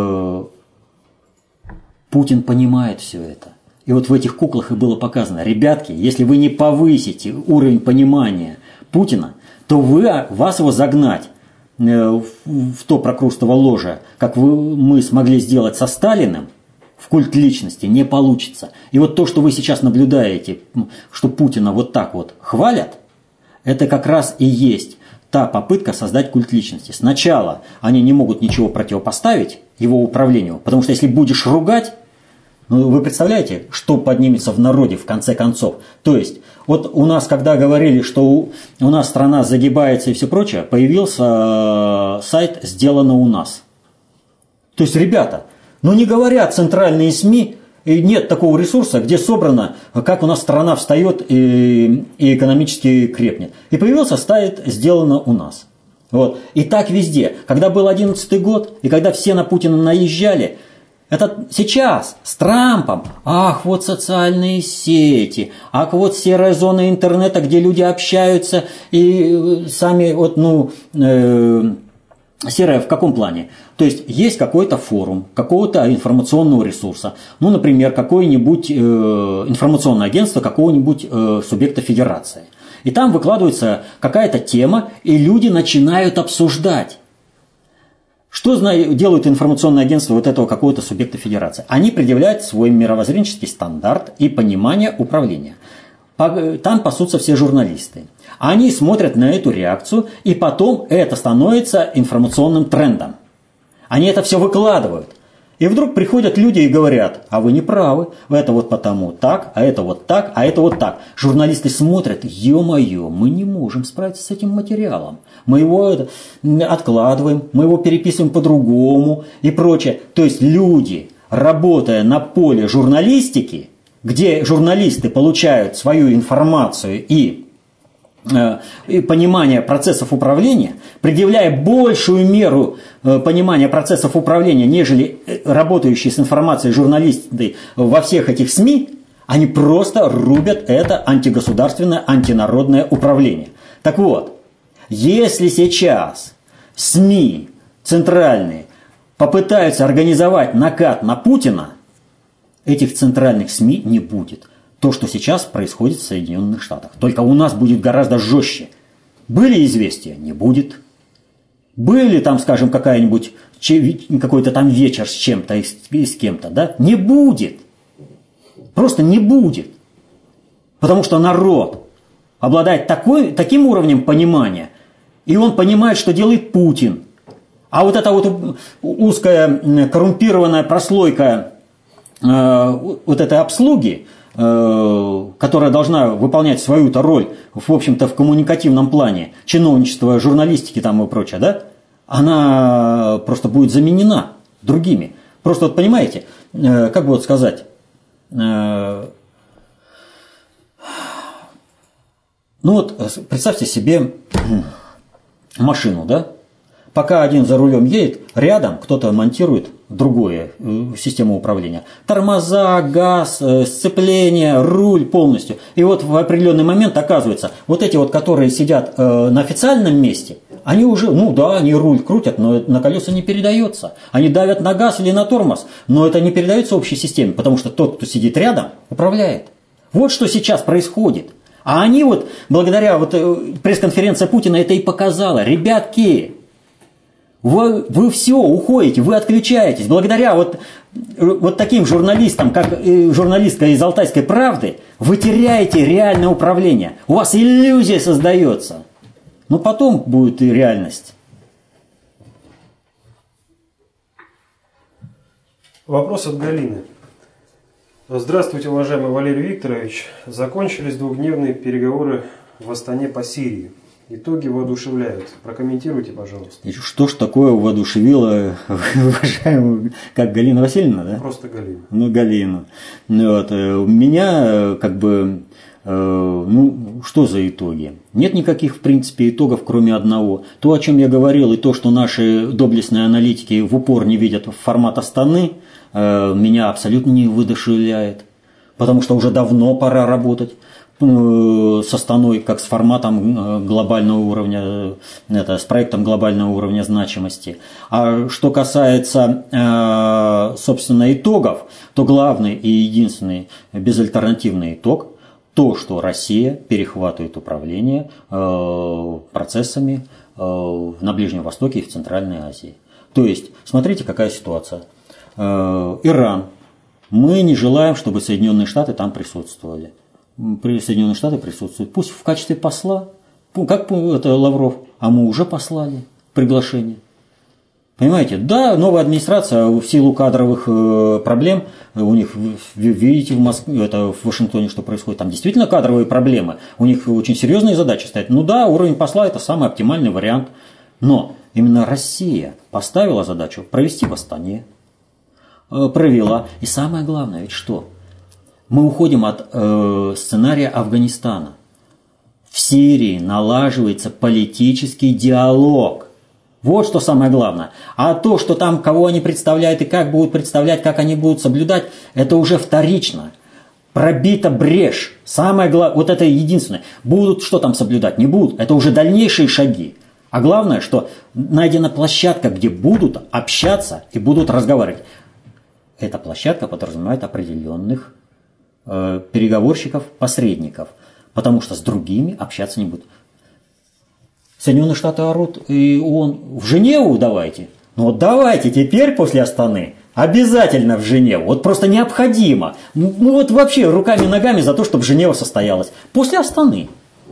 Путин понимает все это. И вот в этих куклах и было показано: ребятки, если вы не повысите уровень понимания Путина, то вас его загнать в то прокрустово ложе, как мы смогли сделать со Сталиным, в культ личности, не получится. И вот то, что вы сейчас наблюдаете, что Путина вот так вот хвалят, это как раз и есть та попытка создать культ личности. Сначала они не могут ничего противопоставить его управлению, потому что если будешь ругать, ну, вы представляете, что поднимется в народе в конце концов? То есть, вот у нас, когда говорили, что у нас страна загибается и все прочее, появился сайт «Сделано у нас». То есть, ребята, ну не говорят центральные СМИ, и нет такого ресурса, где собрано, как у нас страна встает и экономически крепнет. И появился сайт «Сделано у нас». Вот. И так везде. Когда был 2011 год, и когда все на Путина наезжали, это сейчас с Трампом, ах, вот социальные сети, ах, вот серая зона интернета, где люди общаются и сами, вот, серая в каком плане? То есть какой-то форум, какого-то информационного ресурса, ну, например, какое-нибудь информационное агентство какого-нибудь субъекта федерации. И там выкладывается какая-то тема, и люди начинают обсуждать. Что делают информационные агентства вот этого какого-то субъекта федерации? Они предъявляют свой мировоззренческий стандарт и понимание управления. Там пасутся все журналисты. Они смотрят на эту реакцию, и потом это становится информационным трендом. Они это все выкладывают. И вдруг приходят люди и говорят: а вы не правы, это вот потому так, а это вот так, а это вот так. Журналисты смотрят: ё-моё, мы не можем справиться с этим материалом. Мы его откладываем, мы его переписываем по-другому и прочее. То есть люди, работая на поле журналистики, где журналисты получают свою информацию и понимание процессов управления, предъявляя большую меру понимания процессов управления, нежели работающие с информацией журналисты во всех этих СМИ, они просто рубят это антигосударственное, антинародное управление. Так вот, если сейчас СМИ центральные попытаются организовать накат на Путина, этих центральных СМИ не будет. То, что сейчас происходит в Соединенных Штатах. Только у нас будет гораздо жестче. Были известия? Не будет. Были там, скажем, какой-то там вечер с чем-то и с кем-то, да? Не будет. Просто не будет. Потому что народ обладает таким уровнем понимания, и он понимает, что делает Путин. А вот эта вот узкая коррумпированная прослойка вот этой обслуги, которая должна выполнять свою-то роль, в общем-то, в коммуникативном плане, чиновничества, журналистики там и прочее, да, она просто будет заменена другими. Просто вот понимаете, как бы вот сказать, ну вот представьте себе машину, да, пока один за рулем едет, рядом кто-то монтирует другое систему управления. Тормоза, газ, сцепление, руль полностью. И вот в определенный момент оказывается, вот эти вот, которые сидят на официальном месте, они уже, ну да, они руль крутят, но на колеса не передается. Они давят на газ или на тормоз, но это не передается общей системе, потому что тот, кто сидит рядом, управляет. Вот что сейчас происходит. А они вот, благодаря вот пресс-конференции Путина это и показала. Ребятки, вы все уходите, вы отключаетесь. Благодаря вот таким журналистам, как журналистка из «Алтайской правды», вы теряете реальное управление. У вас иллюзия создается. Но потом будет и реальность. Вопрос от Галины. Здравствуйте, уважаемый Валерий Викторович. Закончились двухдневные переговоры в Астане по Сирии. Итоги воодушевляют. Прокомментируйте, пожалуйста. И что ж такое воодушевило, уважаемую, как Галина Васильевна, да? Просто Галина. Ну, Галина. Вот. Меня как бы, ну, что за итоги? Нет никаких, в принципе, итогов, кроме одного. То, о чем я говорил, и то, что наши доблестные аналитики в упор не видят формат Астаны, меня абсолютно не воодушевляет. Потому что уже давно пора работать с Астаной, как с форматом глобального уровня, с проектом глобального уровня значимости. А что касается, собственно, итогов, то главный и единственный безальтернативный итог – то, что Россия перехватывает управление процессами на Ближнем Востоке и в Центральной Азии. То есть, смотрите, какая ситуация. Иран. Мы не желаем, чтобы Соединенные Штаты там присутствовали. Соединенные Штаты присутствуют. Пусть в качестве посла, как это Лавров, а мы уже послали приглашение. Понимаете, да, новая администрация в силу кадровых проблем, у них, видите, в Москве, это в Вашингтоне, что происходит, там действительно кадровые проблемы, у них очень серьезные задачи стоят. Ну да, уровень посла – это самый оптимальный вариант, но именно Россия поставила задачу провести в Астане, провела. И самое главное, ведь что? Мы уходим от сценария Афганистана. В Сирии налаживается политический диалог. Вот что самое главное. А то, что там кого они представляют и как будут представлять, как они будут соблюдать, это уже вторично. Пробита брешь. Самое главное, вот это единственное. Будут что там соблюдать? Не будут. Это уже дальнейшие шаги. А главное, что найдена площадка, где будут общаться и будут разговаривать. Эта площадка подразумевает определенных переговорщиков, посредников, потому что с другими общаться не будут. Соединенные Штаты орут, и ООН в Женеву давайте. Ну вот давайте теперь после Астаны обязательно в Женеву. Вот просто необходимо. Ну вот вообще руками и ногами за то, чтобы Женева состоялась. После Астаны.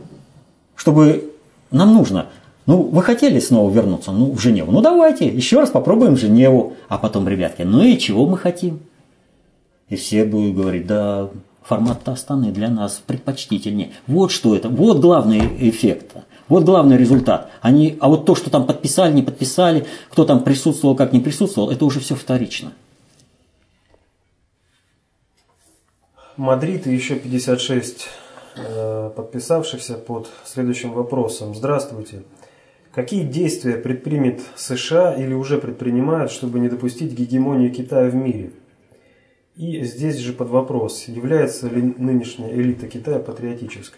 Чтобы нам нужно. Ну, вы хотели снова вернуться в Женеву? Ну давайте, еще раз попробуем Женеву. А потом, ребятки, ну и чего мы хотим? И все будут говорить, да, формат Астаны для нас предпочтительнее. Вот что это, вот главный эффект, вот главный результат. А вот то, что там подписали, не подписали, кто там присутствовал, как не присутствовал, это уже все вторично. Мадрид и еще 56 подписавшихся под следующим вопросом. Здравствуйте. Какие действия предпримет США или уже предпринимают, чтобы не допустить гегемонии Китая в мире? И здесь же под вопрос, является ли нынешняя элита Китая патриотической?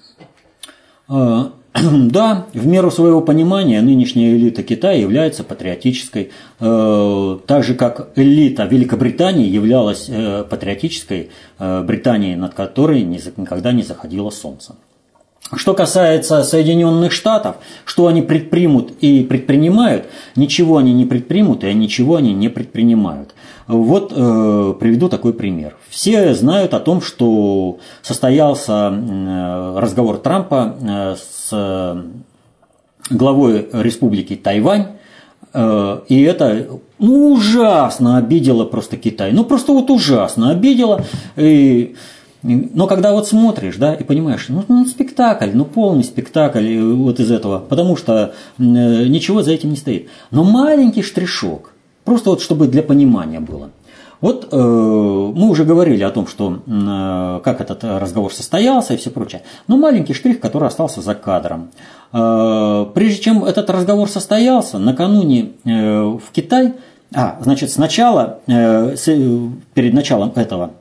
Да, в меру своего понимания нынешняя элита Китая является патриотической, так же как элита Великобритании являлась патриотической Британией, над которой никогда не заходило солнце. Что касается Соединенных Штатов, что они предпримут и предпринимают, ничего они не предпримут и ничего они не предпринимают. Вот приведу такой пример. Все знают о том, что состоялся разговор Трампа с главой Республики Тайвань, и это ужасно обидело просто Китай. Просто вот ужасно обидело. Но когда вот смотришь, да, и понимаешь, спектакль, полный спектакль вот из этого, потому что ничего за этим не стоит. Но маленький штришок, просто вот чтобы для понимания было. Вот мы уже говорили о том, что как этот разговор состоялся и все прочее. Но маленький штрих, который остался за кадром. Прежде чем этот разговор состоялся, накануне в Китай, значит, сначала, перед началом этого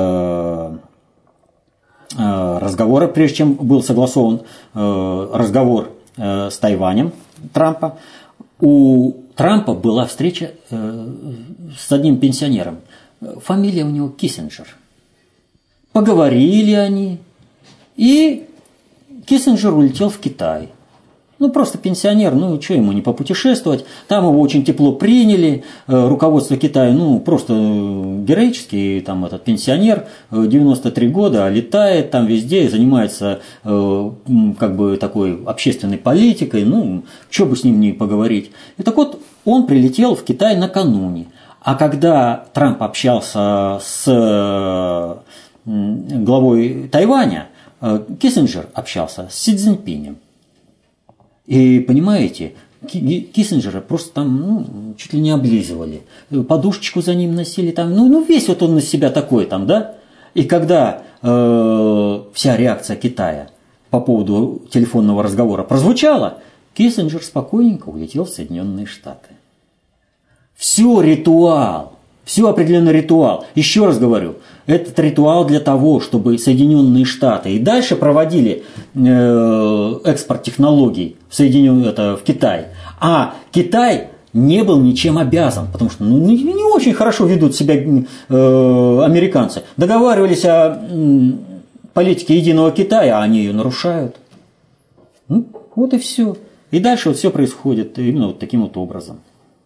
разговора, прежде чем был согласован разговор с Тайванем Трампа, у Трампа была встреча с одним пенсионером. Фамилия у него Киссинджер. Поговорили они, и Киссинджер улетел в Китай. Просто пенсионер, что ему не попутешествовать. Там его очень тепло приняли. Руководство Китая, просто героический там этот пенсионер, 93 года, летает там везде, занимается такой общественной политикой. Что бы с ним не поговорить. И так вот, он прилетел в Китай накануне. А когда Трамп общался с главой Тайваня, Киссинджер общался с Си Цзиньпинем. И понимаете, Киссинджера просто там чуть ли не облизывали, подушечку за ним носили, там, весь вот он на себя такой там, да? И когда вся реакция Китая по поводу телефонного разговора прозвучала, Киссинджер спокойненько улетел в Соединенные Штаты. Все ритуал, все определенный ритуал. Еще раз говорю, этот ритуал для того, чтобы Соединенные Штаты и дальше проводили экспорт технологий в Китай. А Китай не был ничем обязан, потому что не очень хорошо ведут себя американцы. Договаривались о политике единого Китая, а они ее нарушают. Вот и все. И дальше вот все происходит именно вот таким вот образом.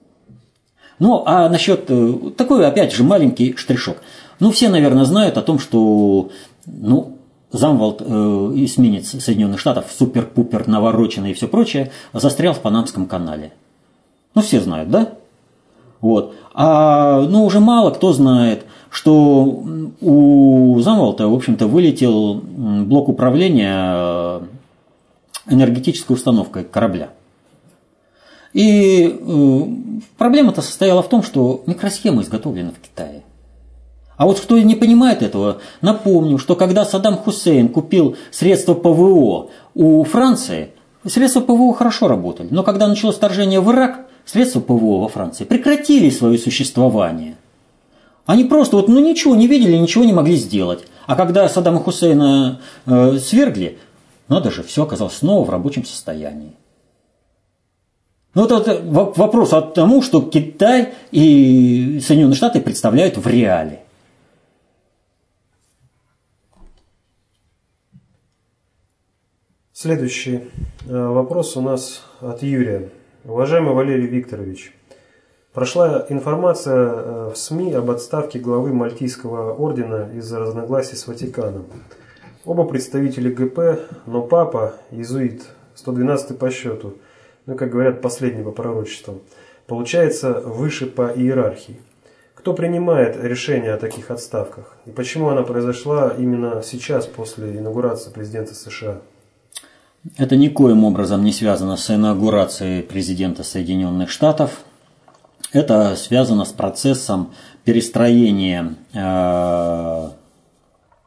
А насчет такой, опять же, маленький штришок. Все, наверное, знают о том, что замвалт эсминец Соединенных Штатов, супер-пупер навороченный и все прочее, застрял в Панамском канале. Все знают, да? Вот. Уже мало кто знает, что у замвалта, в общем-то, вылетел блок управления энергетической установкой корабля. И проблема-то состояла в том, что микросхема изготовлена в Китае. А вот кто не понимает этого, напомню, что когда Саддам Хусейн купил средства ПВО у Франции, средства ПВО хорошо работали. Но когда началось вторжение в Ирак, средства ПВО во Франции прекратили свое существование. Они просто ничего не видели, ничего не могли сделать. А когда Саддама Хусейна свергли, надо же, все оказалось снова в рабочем состоянии. Это вопрос о том, что Китай и Соединенные Штаты представляют в реале. Следующий вопрос у нас от Юрия. Уважаемый Валерий Викторович, прошла информация в СМИ об отставке главы Мальтийского ордена из-за разногласий с Ватиканом. Оба представители ГП, но папа, иезуит, 112 по счету, как говорят, последний по пророчествам, получается выше по иерархии. Кто принимает решение о таких отставках? И почему она произошла именно сейчас, после инаугурации президента США? Это никоим образом не связано с инаугурацией президента Соединенных Штатов. Это связано с процессом перестроения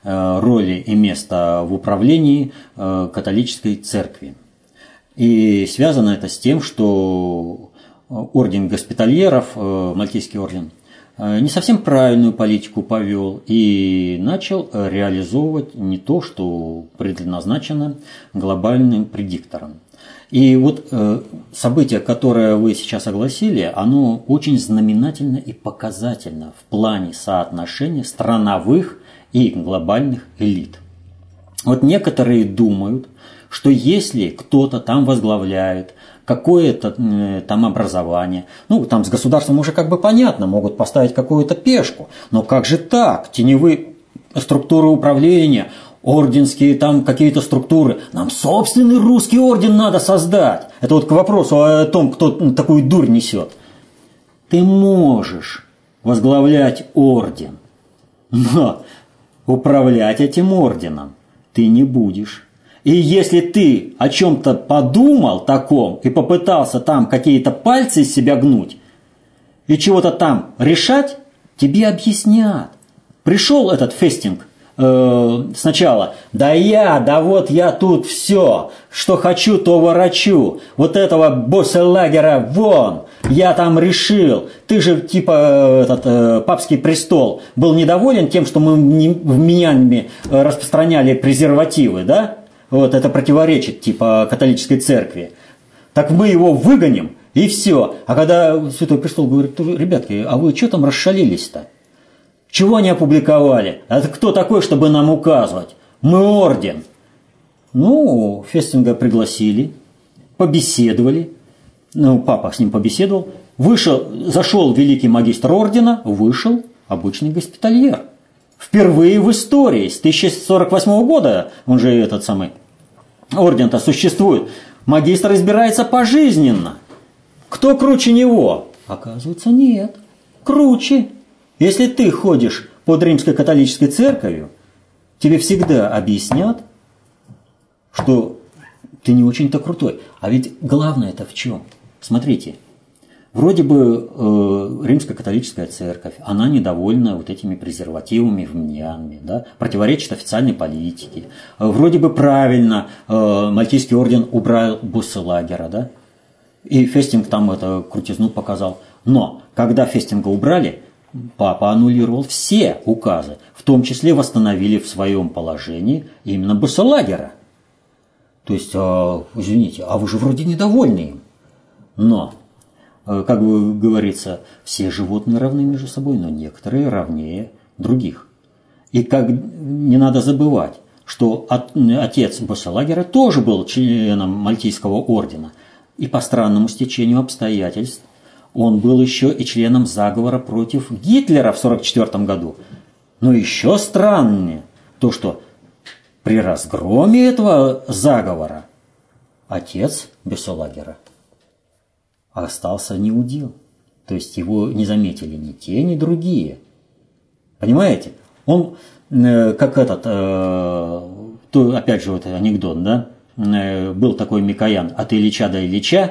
роли и места в управлении католической церкви. И связано это с тем, что орден госпитальеров, Мальтийский орден, не совсем правильную политику повел и начал реализовывать не то, что предназначено глобальным предиктором. И вот событие, которое вы сейчас огласили, оно очень знаменательно и показательно в плане соотношения страновых и глобальных элит. Вот некоторые думают, что если кто-то там возглавляет какое-то там образование, ну там с государством уже как бы понятно, могут поставить какую-то пешку, но как же так, теневые структуры управления, орденские там какие-то структуры, нам собственный русский орден надо создать. Это вот к вопросу о том, кто такую дурь несет. Ты можешь возглавлять орден, но управлять этим орденом ты не будешь. И если ты о чем-то подумал таком и попытался там какие-то пальцы из себя гнуть и чего-то там решать, тебе объяснят. Пришел этот Фестинг сначала, да вот я тут все, что хочу, то ворочу, вот этого босса-лагера вон, я там решил, ты же типа этот папский престол был недоволен тем, что мы в Миньяне распространяли презервативы, да? Вот это противоречит типа католической церкви. Так мы его выгоним и все. А когда Святой Престол говорит, ребятки, а вы что там расшалились-то? Чего не опубликовали? Это кто такой, чтобы нам указывать? Мы орден. Ну, Фестинга пригласили, побеседовали. Ну, папа с ним побеседовал. Зашел великий магистр ордена, вышел обычный госпитальер. Впервые в истории, с 1048 года, он же этот самый орден-то существует, магистр избирается пожизненно. Кто круче него? Оказывается, нет. Круче. Если ты ходишь под римской католической церковью, тебе всегда объяснят, что ты не очень-то крутой. А ведь главное-то в чем? Смотрите, вроде бы римская католическая церковь, она недовольна вот этими презервативами в Миньяне, да, противоречит официальной политике. Вроде бы правильно Мальтийский орден убрал босса-лагера, да, и Фестинг там это крутизну показал. Но когда Фестинга убрали, папа аннулировал все указы, в том числе восстановили в своем положении именно босса-лагера. То есть, извините, а вы же вроде недовольны им. Но, как говорится, все животные равны между собой, но некоторые равнее других. И как не надо забывать, что отец босса-лагера тоже был членом Мальтийского ордена. И по странному стечению обстоятельств он был еще и членом заговора против Гитлера в 1944 году. Но еще страннее то, что при разгроме этого заговора отец босса-лагера остался неудел. То есть его не заметили ни те, ни другие. Понимаете? Он, как этот, опять же, вот анекдот, да? Был такой Микоян от Ильича до Ильича,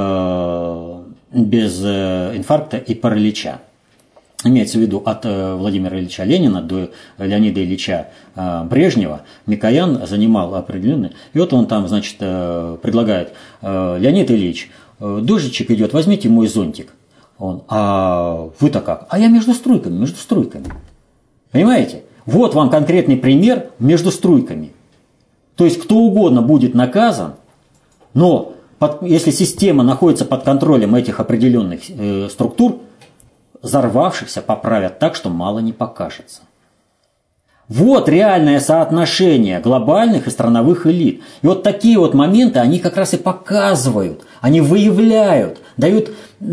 без инфаркта и паралича. Имеется в виду от Владимира Ильича Ленина до Леонида Ильича Брежнева. Микоян занимал определенный. И вот он там, значит, предлагает: Леонид Ильич, дождичек идет, возьмите мой зонтик. Он: а вы-то как? А я между струйками. Понимаете? Вот вам конкретный пример между струйками. То есть кто угодно будет наказан, но если система находится под контролем этих определенных структур, взорвавшихся поправят так, что мало не покажется. Вот реальное соотношение глобальных и страновых элит. И вот такие вот моменты, они как раз и показывают, они выявляют, дают,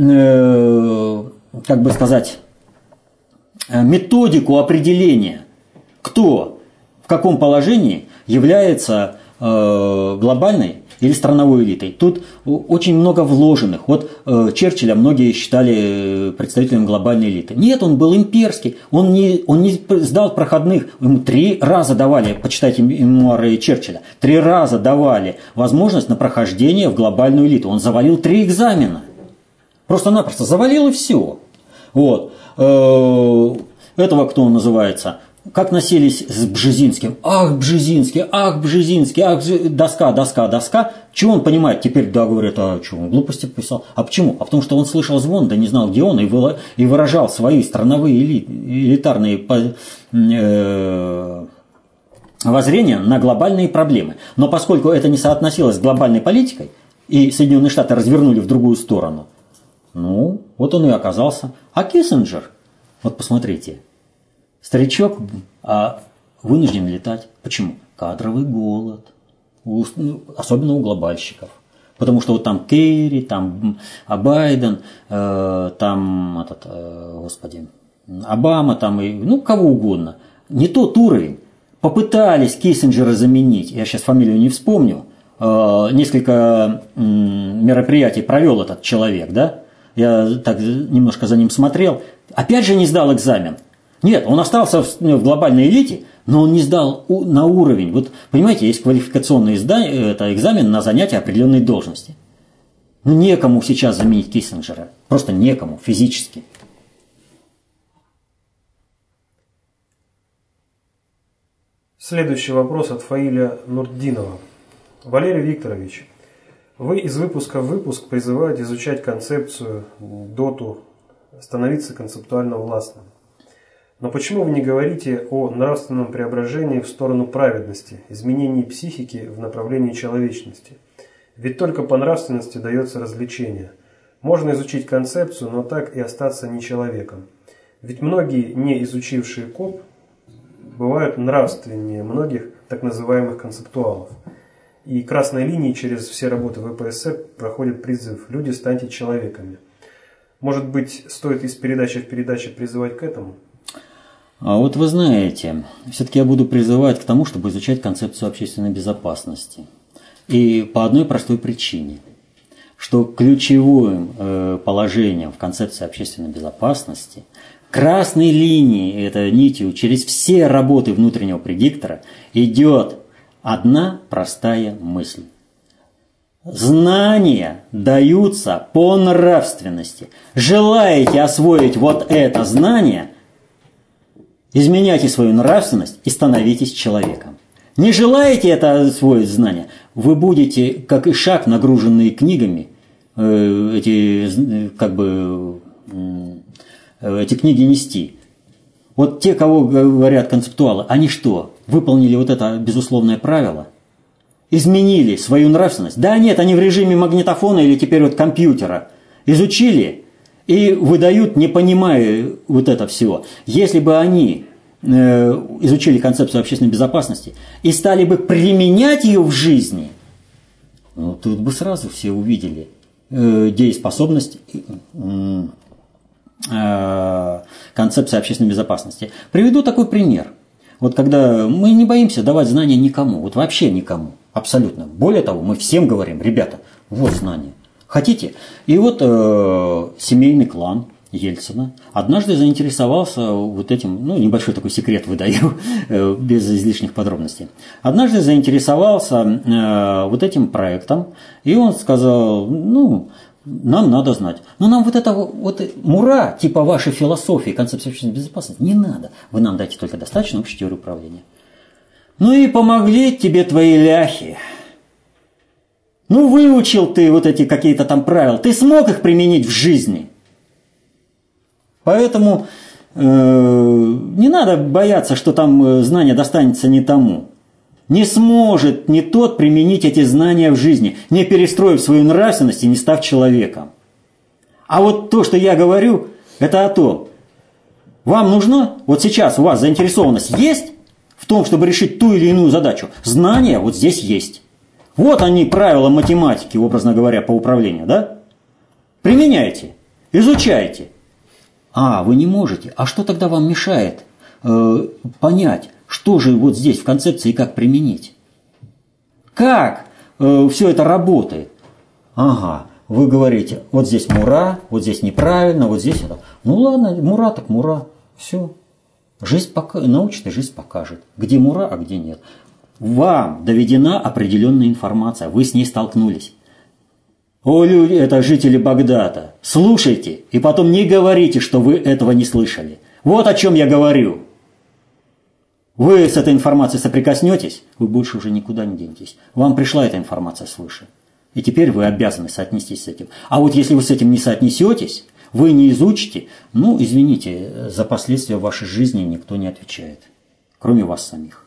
как бы сказать, методику определения, кто в каком положении является глобальной или страновой элитой. Тут очень много вложенных. Вот Черчилля многие считали представителем глобальной элиты. Нет, он был имперский. Он не сдал проходных. Ему 3 раза давали, почитайте мемуары Черчилля, 3 раза давали возможность на прохождение в глобальную элиту. Он завалил 3 экзамена. Просто-напросто завалил и все. Вот. Этого кто он называется? как носились с Бжезинским. Ах, Бжезинский, ах, Бжезинский, ах, доска. Чего он понимает? Теперь, да, говорят, а что, он глупости писал. А почему? А потому что он слышал звон, да не знал, где он, и выражал свои страновые элитарные воззрения на глобальные проблемы. Но поскольку это не соотносилось с глобальной политикой, и Соединенные Штаты развернули в другую сторону, ну, вот он и оказался. А Киссинджер, вот посмотрите, старичок вынужден летать. Почему? Кадровый голод. Особенно у глобальщиков. Потому что вот там Керри, там Байден, там Обама, там и, ну, кого угодно. Не тот уровень. Попытались Киссинджера заменить. Я сейчас фамилию не вспомню. Несколько мероприятий провел этот человек, да? Я так немножко за ним смотрел. Опять же не сдал экзамен. Нет, он остался в глобальной элите, но он не сдал на уровень. Вот, понимаете, есть квалификационный экзамен на занятие определенной должности. Ну, некому сейчас заменить Киссинджера. Просто некому, физически. Следующий вопрос от Фаиля Нуртдинова. Валерий Викторович, вы из выпуска в выпуск призываете изучать концепцию доту, становиться концептуально властным. Но почему вы не говорите о нравственном преображении в сторону праведности, изменении психики в направлении человечности? Ведь только по нравственности дается развлечение. Можно изучить концепцию, но так и остаться не человеком. Ведь многие, не изучившие КОП, бывают нравственнее многих так называемых концептуалов. И красной линией через все работы ВПСР проходит призыв «Люди, станьте человеками». Может быть, стоит из передачи в передачу призывать к этому? А вот вы знаете, все-таки я буду призывать к тому, чтобы изучать концепцию общественной безопасности. И по одной простой причине, что ключевым положением в концепции общественной безопасности, красной линией, это нитью, через все работы внутреннего предиктора идет одна простая мысль. Знания даются по нравственности. Желаете освоить вот это знание, изменяйте свою нравственность и становитесь человеком. Не желаете это освоить знание, вы будете, как ишак, нагруженные книгами, эти книги нести. Вот те, кого говорят концептуалы, они что, выполнили вот это безусловное правило? Изменили свою нравственность? Да нет, они в режиме магнитофона или теперь вот компьютера изучили и выдают, не понимая вот это всего. Если бы они изучили концепцию общественной безопасности и стали бы применять ее в жизни, ну, тут бы сразу все увидели дееспособность концепции общественной безопасности. Приведу такой пример. Вот когда мы не боимся давать знания никому, вот вообще никому, абсолютно. Более того, мы всем говорим, ребята, вот знания. Хотите? И вот семейный клан Ельцина однажды заинтересовался вот этим, ну, небольшой такой секрет выдаю, без излишних подробностей. Однажды заинтересовался вот этим проектом, и он сказал, ну, нам надо знать. Но нам вот это вот мура, типа вашей философии, концепции общественной безопасности, не надо. Вы нам дайте только достаточно общей теории управления. Ну и помогли тебе твои ляхи. Ну выучил ты вот эти какие-то там правила. Ты смог их применить в жизни. Поэтому не надо бояться, что там знание достанется не тому. Не сможет не тот применить эти знания в жизни, не перестроив свою нравственность и не став человеком. А вот то, что я говорю, это о том, вам нужно, вот сейчас у вас заинтересованность есть в том, чтобы решить ту или иную задачу. Знания вот здесь есть. Вот они, правила математики, образно говоря, по управлению, да? Применяйте, изучайте. А, вы не можете. А что тогда вам мешает понять, что же вот здесь в концепции и как применить? Как все это работает? Ага, вы говорите, вот здесь мура, вот здесь неправильно, вот здесь это. Ну ладно, мура так мура. Все. Жизнь научит, и жизнь покажет, где мура, а где нет. Вам доведена определенная информация, вы с ней столкнулись. О, люди, это жители Багдада. Слушайте, и потом не говорите, что вы этого не слышали. Вот о чем я говорю. Вы с этой информацией соприкоснетесь, вы больше уже никуда не денетесь. Вам пришла эта информация свыше. И теперь вы обязаны соотнестись с этим. А вот если вы с этим не соотнесетесь, вы не изучите, ну, извините, за последствия вашей жизни никто не отвечает, кроме вас самих.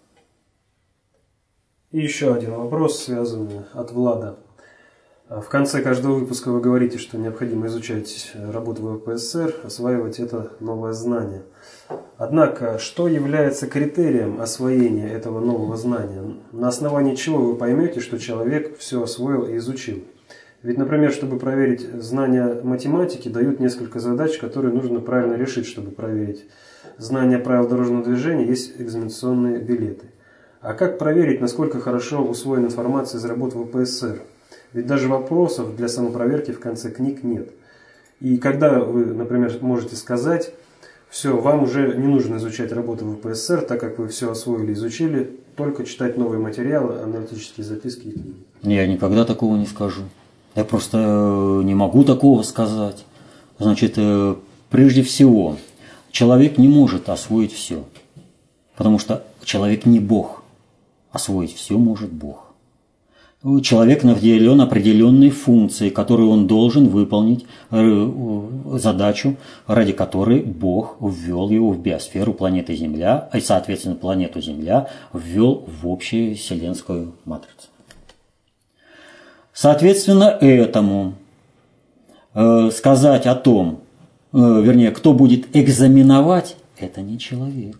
И еще один вопрос, связанный от Влада. В конце каждого выпуска вы говорите, что необходимо изучать работу ВПСР, осваивать это новое знание. Однако, что является критерием освоения этого нового знания? На основании чего вы поймете, что человек все освоил и изучил? Ведь, например, чтобы проверить знания математики, дают несколько задач, которые нужно правильно решить, чтобы проверить. Знание правил дорожного движения есть экзаменационные билеты. А как проверить, насколько хорошо усвоена информация из работ ВПСР? Ведь даже вопросов для самопроверки в конце книг нет. И когда вы, например, можете сказать, все, вам уже не нужно изучать работу ВПСР, так как вы все освоили, изучили, только читать новые материалы, аналитические записки и книги. Я никогда такого не скажу. Я просто не могу такого сказать. Значит, прежде всего, человек не может освоить все. Потому что человек не Бог. Освоить все может Бог. Человек наделен определенной функцией, которую он должен выполнить, задачу, ради которой Бог ввел его в биосферу планеты Земля, и, соответственно, планету Земля ввел в общую вселенскую матрицу. Соответственно, этому сказать о том, вернее, кто будет экзаменовать, это не человек.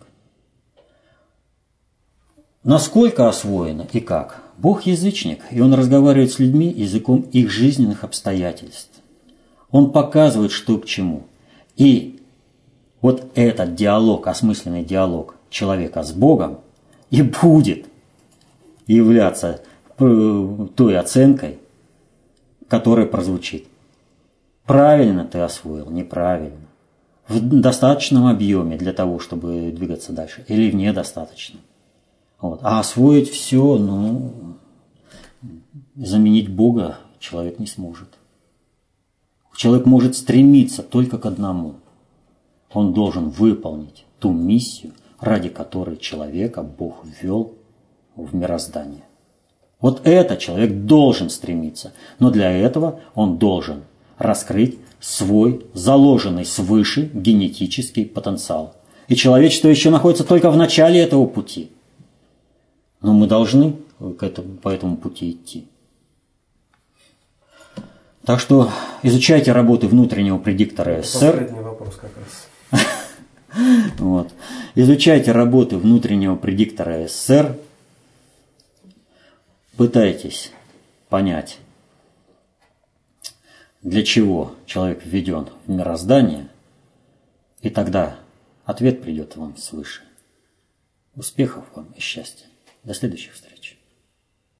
Насколько освоено и как? Бог язычник, и Он разговаривает с людьми языком их жизненных обстоятельств. Он показывает, что к чему. И вот этот диалог, осмысленный диалог человека с Богом и будет являться той оценкой, которая прозвучит. Правильно ты освоил, неправильно. В достаточном объеме для того, чтобы двигаться дальше, или в недостаточном. Вот. А освоить все, заменить Бога человек не сможет. Человек может стремиться только к одному. Он должен выполнить ту миссию, ради которой человека Бог ввел в мироздание. Вот это человек должен стремиться. Но для этого он должен раскрыть свой заложенный свыше генетический потенциал. И человечество еще находится только в начале этого пути. Но мы должны по этому пути идти. Так что изучайте работы внутреннего предиктора СССР. Последний вопрос как раз. Вот. Изучайте работы внутреннего предиктора СССР. Пытайтесь понять, для чего человек введен в мироздание, и тогда ответ придет вам свыше. Успехов вам и счастья. До следующих встреч.